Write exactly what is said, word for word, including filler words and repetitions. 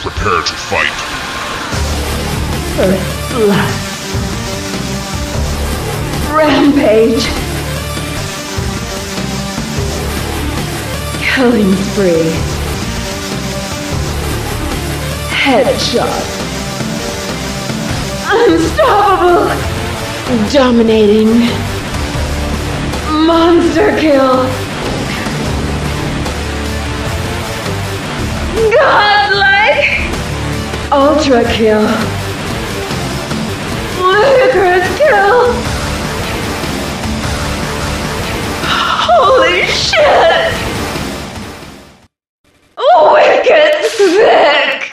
Prepare to fight. First blood. Rampage. Killing spree. Headshot. Unstoppable. Dominating. Monster kill. Godlike. Ultra kill.